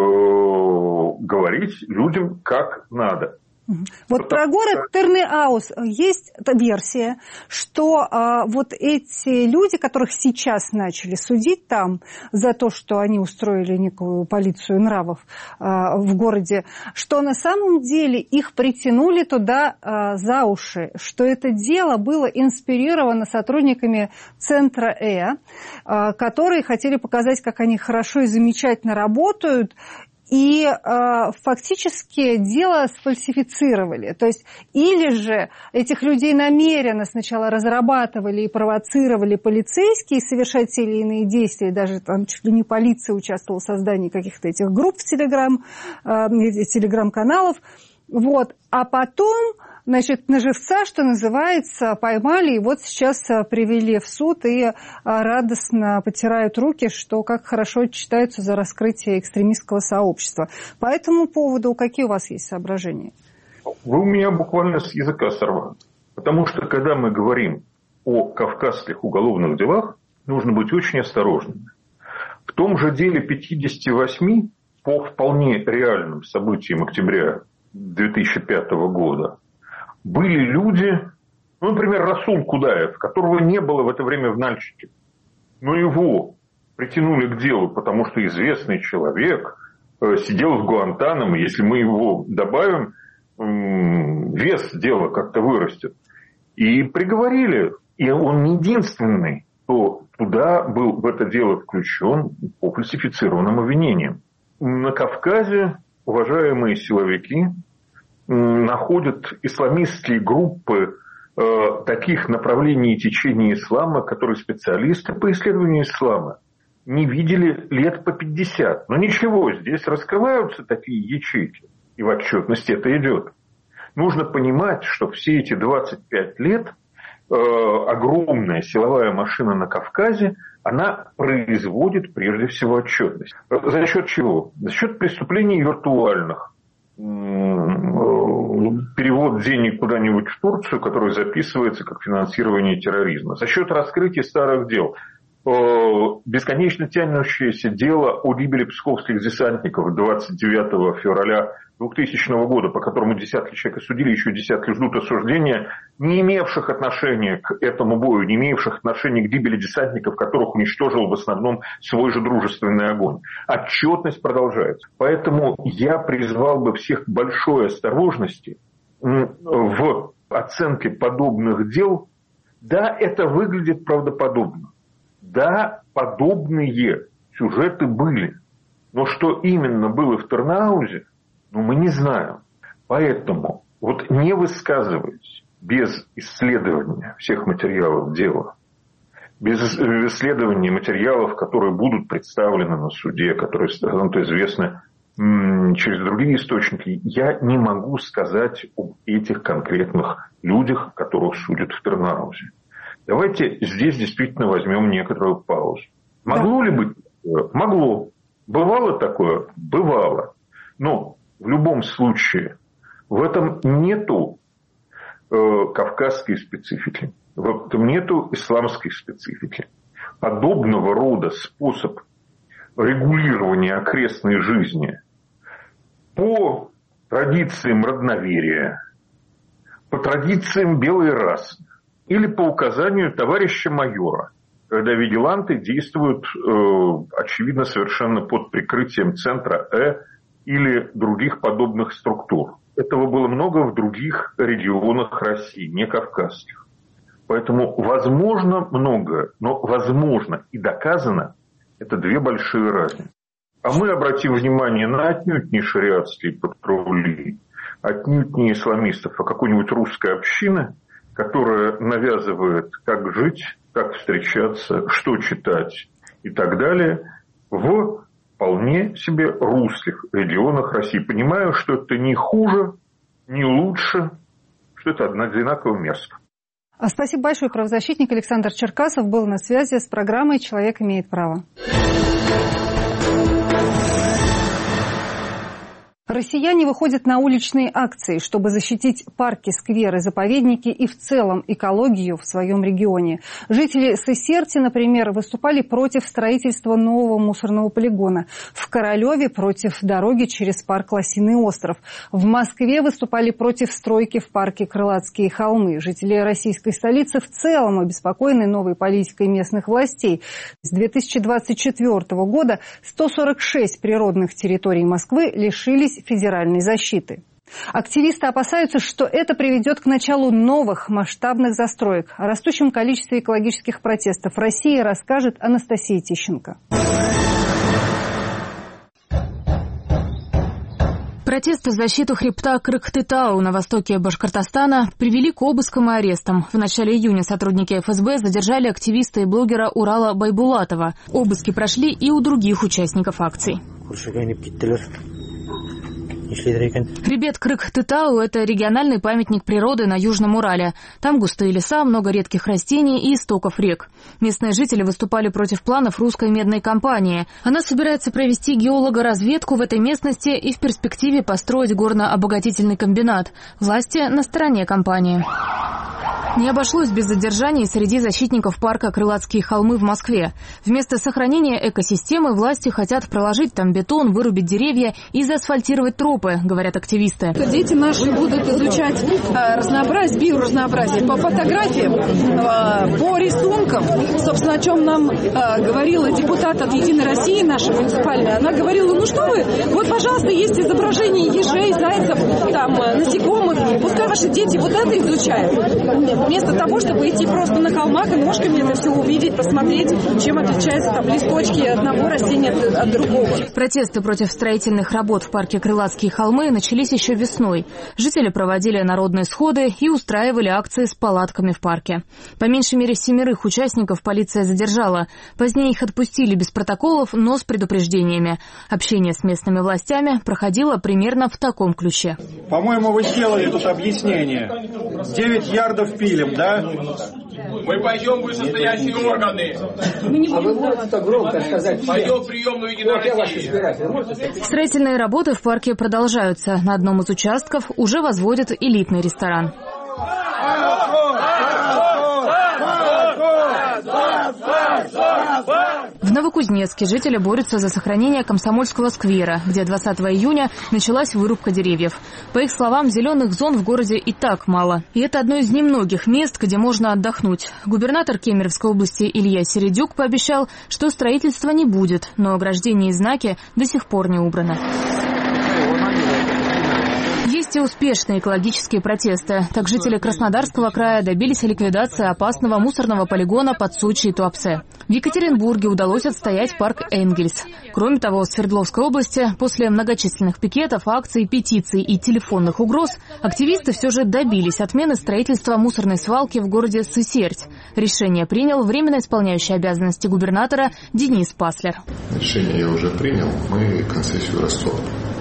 э, говорить людям, как надо. Вот про город Тырныауз есть версия, что а, вот эти люди, которых сейчас начали судить там за то, что они устроили некую полицию нравов а, в городе, что на самом деле их притянули туда а, за уши, что это дело было инспирировано сотрудниками центра Э, а, которые хотели показать, как они хорошо и замечательно работают, и э, фактически дело сфальсифицировали. То есть или же этих людей намеренно сначала разрабатывали и провоцировали полицейские совершать те или иные действия, даже там чуть ли не полиция участвовала в создании каких-то этих групп в Телеграм, э, телеграм-каналов. Вот. А потом Значит, на живца, что называется, поймали, и вот сейчас привели в суд и радостно потирают руки, что как хорошо читаются за раскрытие экстремистского сообщества. По этому поводу какие у вас есть соображения? Вы у меня буквально с языка сорвали. Потому что, когда мы говорим о кавказских уголовных делах, нужно быть очень осторожными. В том же деле пятьдесят восемь, по вполне реальным событиям октября две тысячи пятого года, были люди, ну, например, Расул Кудаев, которого не было в это время в Нальчике, но его притянули к делу, потому что известный человек сидел в Гуантанамо. Если мы его добавим, вес дела как-то вырастет. И приговорили. И он не единственный, кто туда был в это дело включен по фальсифицированным обвинениям. На Кавказе уважаемые силовики находят исламистские группы э, таких направлений и течений ислама, которые специалисты по исследованию ислама не видели лет по пятьдесят. Но ничего, здесь раскрываются такие ячейки, и в отчетности это идет. Нужно понимать, что все эти двадцать пять лет э, огромная силовая машина на Кавказе, она производит прежде всего отчетность. За счет чего? За счет преступлений виртуальных. Перевод денег куда-нибудь в Турцию, который записывается как финансирование терроризма. За счет раскрытия старых дел. Бесконечно тянущееся дело о гибели псковских десантников двадцать девятого февраля двухтысячного года, по которому десятки человек осудили, еще десятки ждут осуждения, не имевших отношения к этому бою, не имевших отношения к гибели десантников, которых уничтожил в основном свой же дружественный огонь. Отчетность продолжается. Поэтому я призвал бы всех к большой осторожности в оценке подобных дел. Да, это выглядит правдоподобно. Да, подобные сюжеты были. Но что именно было в Тырнаузе, ну, мы не знаем. Поэтому вот не высказываясь без исследования всех материалов дела, без исследования материалов, которые будут представлены на суде, которые станут известны через другие источники, я не могу сказать об этих конкретных людях, которых судят в Тырнаузе. Давайте здесь действительно возьмем некоторую паузу. Могло да. ли быть такое? Могло. Бывало такое? Бывало. Но в любом случае в этом нету э, кавказской специфики, в этом нету исламской специфики. Подобного рода способ регулирования окрестной жизни по традициям родноверия, по традициям белой расы, или по указанию товарища майора, когда вигиланты действуют, э, очевидно, совершенно под прикрытием центра Э или других подобных структур. Этого было много в других регионах России, не кавказских. Поэтому возможно многое, но возможно и доказано – это две большие разницы. А мы обратим внимание на отнюдь не шариатские патрули, отнюдь не исламистов, а какой-нибудь русской общины, которая навязывает, как жить, как встречаться, что читать и так далее, в вполне себе русских регионах России. Понимаю, что это не хуже, не лучше, что это одинаково мерзко. Спасибо большое. Правозащитник Александр Черкасов был на связи с программой «Человек имеет право». Россияне выходят на уличные акции, чтобы защитить парки, скверы, заповедники и в целом экологию в своем регионе. Жители Сысерти, например, выступали против строительства нового мусорного полигона. В Королеве против дороги через парк Лосиный остров. В Москве выступали против стройки в парке Крылатские холмы. Жители российской столицы в целом обеспокоены новой политикой местных властей. С две тысячи двадцать четвёртого года сто сорок шесть природных территорий Москвы лишились федеральной защиты. Активисты опасаются, что это приведет к началу новых масштабных застроек. О растущем количестве экологических протестов в России расскажет Анастасия Тищенко. Протесты в защиту хребта Крыктытау на востоке Башкортостана привели к обыскам и арестам. В начале июня сотрудники эф эс бэ задержали активиста и блогера Урала Байбулатова. Обыски прошли и у других участников акций. Хребет Крык-Тытау – это региональный памятник природы на Южном Урале. Там густые леса, много редких растений и истоков рек. Местные жители выступали против планов русской медной компании. Она собирается провести геологоразведку в этой местности и в перспективе построить горно-обогатительный комбинат. Власти на стороне компании. Не обошлось без задержаний среди защитников парка «Крылатские холмы» в Москве. Вместо сохранения экосистемы власти хотят проложить там бетон, вырубить деревья и заасфальтировать тропы, говорят активисты. Дети наши будут изучать э, разнообразие, биоразнообразие по фотографиям, э, по рисункам. Собственно, о чем нам э, говорила депутат от «Единой России», наша муниципальная. Она говорила, ну что вы, вот, пожалуйста, есть изображения ежей, зайцев, там, насекомых. Пускай ваши дети вот это изучают. Вместо того, чтобы идти просто на холмах и ножками это все увидеть, посмотреть, чем отличаются там листочки одного растения от, от другого. Протесты против строительных работ в парке «Крылатские холмы» начались еще весной. Жители проводили народные сходы и устраивали акции с палатками в парке. По меньшей мере семерых участников полиция задержала. Позднее их отпустили без протоколов, но с предупреждениями. Общение с местными властями проходило примерно в таком ключе. По-моему, вы сделали тут объяснение. девять ярдов пилим, да? Мы пойдем в вышестоящие органы. А вы можете так громко сказать? Пойдем в приемную Единой России. Строительные работы в парке продолжаются. На одном из участков уже возводят элитный ресторан. В Новокузнецке жители борются за сохранение Комсомольского сквера, где двадцатого июня началась вырубка деревьев. По их словам, зеленых зон в городе и так мало. И это одно из немногих мест, где можно отдохнуть. Губернатор Кемеровской области Илья Середюк пообещал, что строительства не будет, но ограждения и знаки до сих пор не убраны. Есть и успешные экологические протесты. Так жители Краснодарского края добились ликвидации опасного мусорного полигона под Сочи и Туапсе. В Екатеринбурге удалось отстоять парк Энгельс. Кроме того, в Свердловской области после многочисленных пикетов, акций, петиций и телефонных угроз активисты все же добились отмены строительства мусорной свалки в городе Сысерть. Решение принял временно исполняющий обязанности губернатора Денис Паслер. Решение я уже принял. Мы концессию расторгли.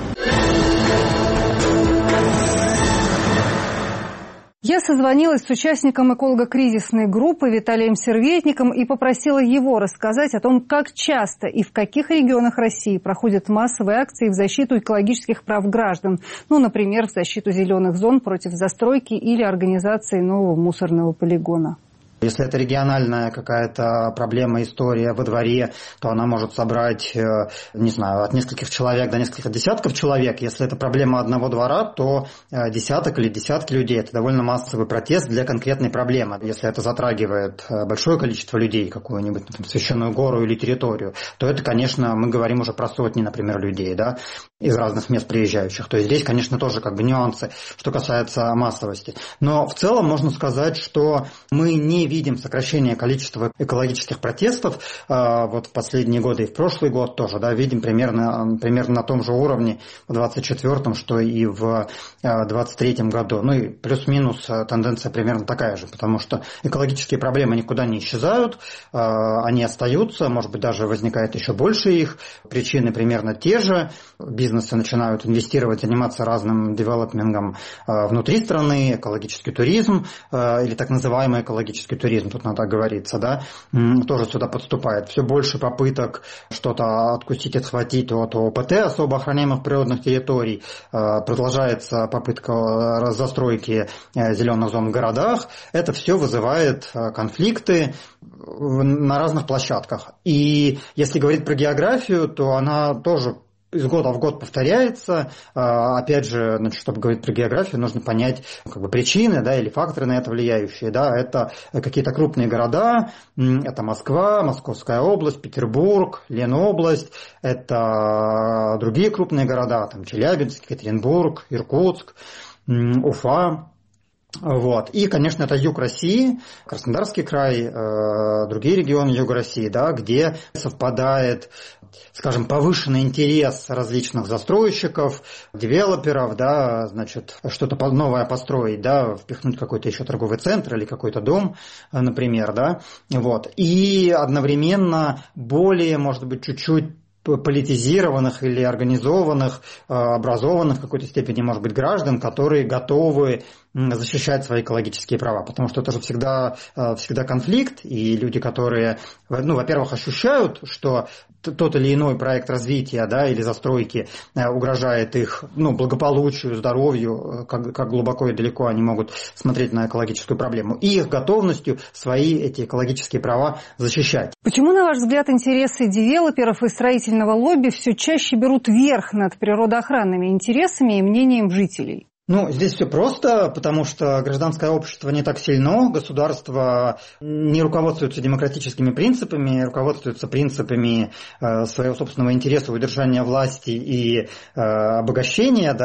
Я созвонилась с участником эколого-кризисной группы Виталием Серветником и попросила его рассказать о том, как часто и в каких регионах России проходят массовые акции в защиту экологических прав граждан. Ну, например, в защиту зеленых зон против застройки или организации нового мусорного полигона. Если это региональная какая-то проблема, история во дворе, то она может собрать, не знаю, от нескольких человек до нескольких десятков человек. Если это проблема одного двора, то десяток или десятки людей. Это довольно массовый протест для конкретной проблемы. Если это затрагивает большое количество людей, какую-нибудь там, священную гору или территорию, то это, конечно, мы говорим уже про сотни, например, людей, да, из разных мест приезжающих. То есть здесь, конечно, тоже как бы нюансы, что касается массовости. Но в целом можно сказать, что мы не видим сокращение количества экологических протестов вот в последние годы и в прошлый год тоже, да, видим примерно, примерно на том же уровне в двадцать четвёртом, что и в двадцать третьем году. Ну и плюс-минус тенденция примерно такая же, потому что экологические проблемы никуда не исчезают, они остаются, может быть, даже возникает еще больше их, причины примерно те же, бизнесы начинают инвестировать, заниматься разным девелопментом внутри страны, экологический туризм или так называемый экологический туризм. Туризм, тут надо говориться, да, тоже сюда подступает. Все больше попыток что-то откусить, отхватить от ОПТ, особо охраняемых природных территорий. Продолжается попытка застройки зеленых зон в городах. Это все вызывает конфликты на разных площадках. И если говорить про географию, то она тоже из года в год повторяется. Опять же, значит, чтобы говорить про географию, нужно понять как бы, причины, да, или факторы на это влияющие. Да. Это какие-то крупные города, это Москва, Московская область, Петербург, Ленобласть, это другие крупные города, там Челябинск, Екатеринбург, Иркутск, Уфа. Вот. И, конечно, это юг России, Краснодарский край, э, другие регионы юга России, да, где совпадает, скажем, повышенный интерес различных застройщиков, девелоперов, да, значит, что-то новое построить, да, впихнуть какой-то еще торговый центр или какой-то дом, например, да, вот. И одновременно более, может быть, чуть-чуть политизированных или организованных, образованных в какой-то степени, может быть, граждан, которые готовы защищать свои экологические права, потому что это же всегда, всегда конфликт, и люди, которые, ну, во-первых, ощущают, что тот или иной проект развития, да, или застройки угрожает их, ну, благополучию, здоровью, как, как глубоко и далеко они могут смотреть на экологическую проблему, и их готовностью свои эти экологические права защищать. Почему, на ваш взгляд, интересы девелоперов и строительного лобби все чаще берут верх над природоохранными интересами и мнением жителей? Ну, здесь все просто, потому что гражданское общество не так сильно, государство не руководствуется демократическими принципами, руководствуется принципами э, своего собственного интереса, удержания власти и э, обогащения,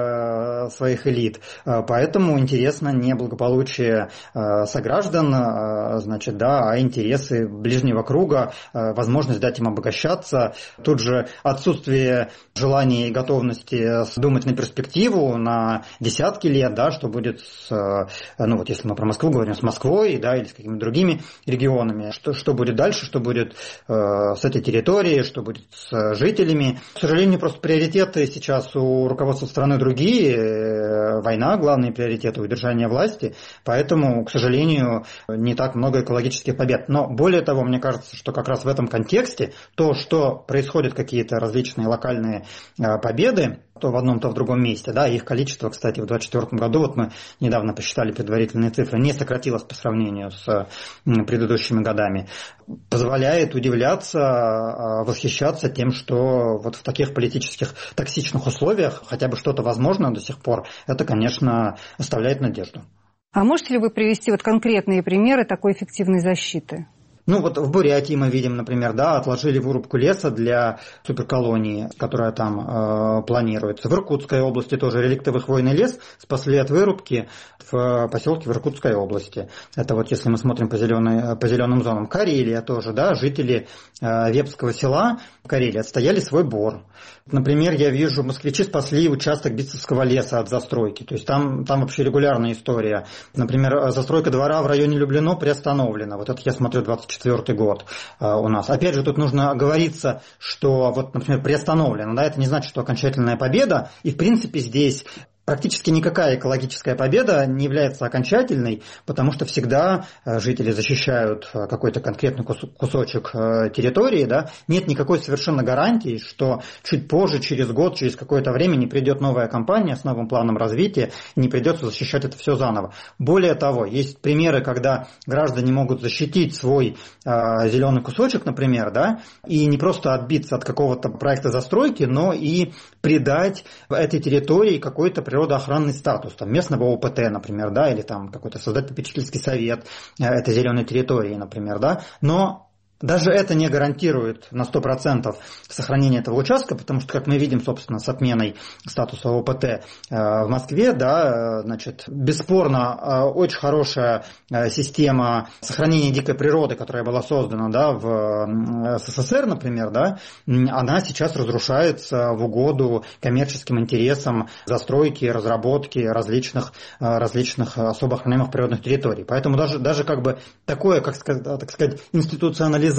да, э, своих элит. Э, поэтому интересно не благополучие э, сограждан, э, значит, да, а интересы ближнего круга, э, возможность дать им обогащаться. Тут же отсутствие желания и готовности думать на перспективу, на десятки лет, да, что будет с, ну вот если мы про Москву говорим, с Москвой, да, или с какими-то другими регионами, что, что будет дальше, что будет э, с этой территорией, что будет с жителями. К сожалению, просто приоритеты сейчас у руководства страны другие, э, война, главные приоритеты, удержание власти, поэтому, к сожалению, не так много экологических побед. Но более того, мне кажется, что как раз в этом контексте то, что происходят какие-то различные локальные э, победы, то в одном, то в другом месте, да, их количество, кстати, в двадцать четвёртом году, вот мы недавно посчитали предварительные цифры, не сократилось по сравнению с предыдущими годами, позволяет удивляться, восхищаться тем, что вот в таких политических токсичных условиях хотя бы что-то возможно до сих пор, это, конечно, оставляет надежду. А можете ли вы привести вот конкретные примеры такой эффективной защиты? Ну вот в Бурятии мы видим, например, да, отложили вырубку леса для суперколонии, которая там э, планируется. В Иркутской области тоже реликтовый хвойный лес спасли от вырубки в поселке в Иркутской области. Это вот если мы смотрим по, зеленой, по зеленым зонам. Карелия тоже, да, жители э, Вепского села в Карелии отстояли свой бор. Например, я вижу, москвичи спасли участок Битцевского леса от застройки. То есть там, там вообще регулярная история. Например, застройка двора в районе Люблино приостановлена. Вот это я смотрю двадцать четвёртый год а, у нас. Опять же, тут нужно оговориться, что, вот, например, приостановлено. Да, это не значит, что окончательная победа. И, в принципе, здесь практически никакая экологическая победа не является окончательной, потому что всегда жители защищают какой-то конкретный кусочек территории, да, нет никакой совершенно гарантии, что чуть позже, через год, через какое-то время не придет новая компания с новым планом развития и не придется защищать это все заново. Более того, есть примеры, когда граждане могут защитить свой э, зеленый кусочек, например, да, и не просто отбиться от какого-то проекта застройки, но и придать этой территории какой-то природоохранный статус, там, местного О П Т, например, да, или там какой-то создать попечительский совет этой зеленой территории, например, да, но даже это не гарантирует на сто процентов сохранение этого участка, потому что, как мы видим, собственно, с отменой статуса О П Т в Москве, да, значит, бесспорно, очень хорошая система сохранения дикой природы, которая была создана, да, в С С С Р, например, да, она сейчас разрушается в угоду коммерческим интересам застройки, разработки различных, различных особо охраняемых природных территорий. Поэтому даже, даже как бы такое, как сказать, так сказать, институционализация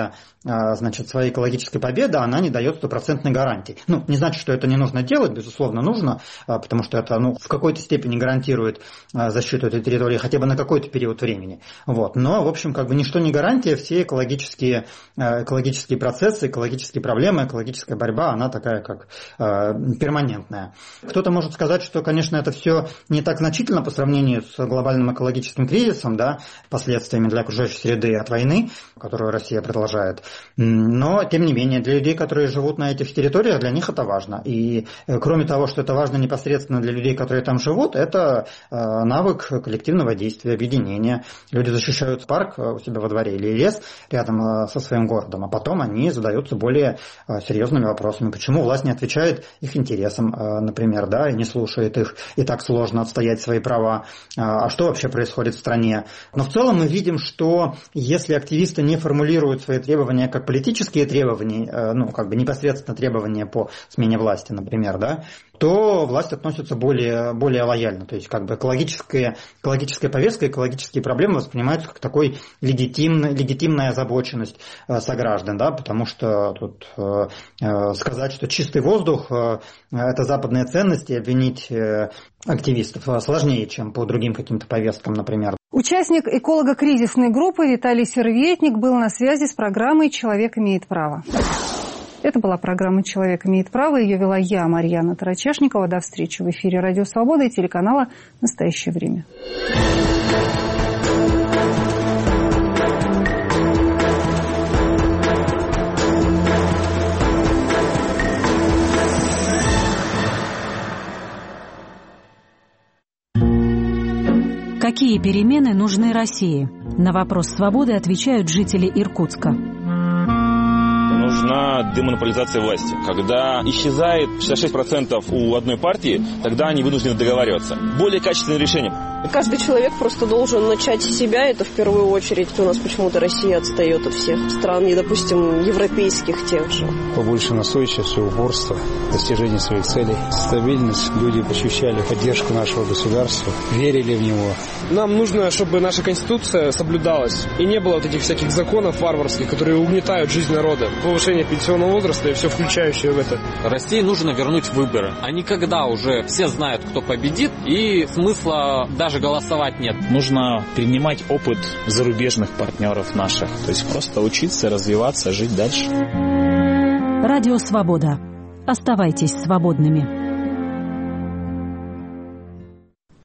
значит, своей экологической победы, она не дает стопроцентной гарантии. Ну, не значит, что это не нужно делать, безусловно, нужно, потому что это, ну, в какой-то степени гарантирует защиту этой территории хотя бы на какой-то период времени. Вот. Но, в общем, как бы ничто не гарантия, все экологические, экологические процессы, экологические проблемы, экологическая борьба, она такая, как перманентная. Кто-то может сказать, что, конечно, это все не так значительно по сравнению с глобальным экологическим кризисом, да, последствиями для окружающей среды от войны, которую Россия продолжает. Но, тем не менее, для людей, которые живут на этих территориях, для них это важно. И кроме того, что это важно непосредственно для людей, которые там живут, это навык коллективного действия, объединения. Люди защищают парк у себя во дворе или лес рядом со своим городом, а потом они задаются более серьезными вопросами. Почему власть не отвечает их интересам, например, да, и не слушает их, и так сложно отстоять свои права. А что вообще происходит в стране? Но в целом мы видим, что если активисты не формулируют формулируют свои требования как политические требования, ну, как бы непосредственно требования по смене власти, например, да, то власть относится более, более лояльно. То есть как бы экологическая, экологическая повестка, экологические проблемы воспринимаются как такой легитимный, легитимная озабоченность сограждан, да, потому что тут э, сказать, что чистый воздух э, – это западные ценности, обвинить э, активистов сложнее, чем по другим каким-то повесткам, например. Участник эколого-кризисной группы Виталий Серветник был на связи с программой «Человек имеет право». Это была программа «Человек имеет право». Ее вела я, Марьяна Тарачешникова. До встречи в эфире «Радио Свобода» и телеканала «Настоящее время». Какие перемены нужны России? На вопрос «Свободы» отвечают жители Иркутска. Нужна демонополизация власти. Когда исчезает шестьдесят шесть процентов у одной партии, тогда они вынуждены договариваться. Более качественное решение. Каждый человек просто должен начать с себя, это в первую очередь. У нас почему-то Россия отстает от всех стран, и, допустим, европейских тех же. Побольше настойчивости, упорства, достижения своих целей, стабильность. Люди ощущали поддержку нашего государства, верили в него. Нам нужно, чтобы наша Конституция соблюдалась, и не было вот этих всяких законов варварских, которые угнетают жизнь народа. Повышение пенсионного возраста и все включающее в это. России нужно вернуть выборы. А не когда уже все знают, кто победит, и смысла даже голосовать нет. Нужно перенимать опыт зарубежных партнеров наших. То есть просто учиться, развиваться, жить дальше. Радио «Свобода». Оставайтесь свободными.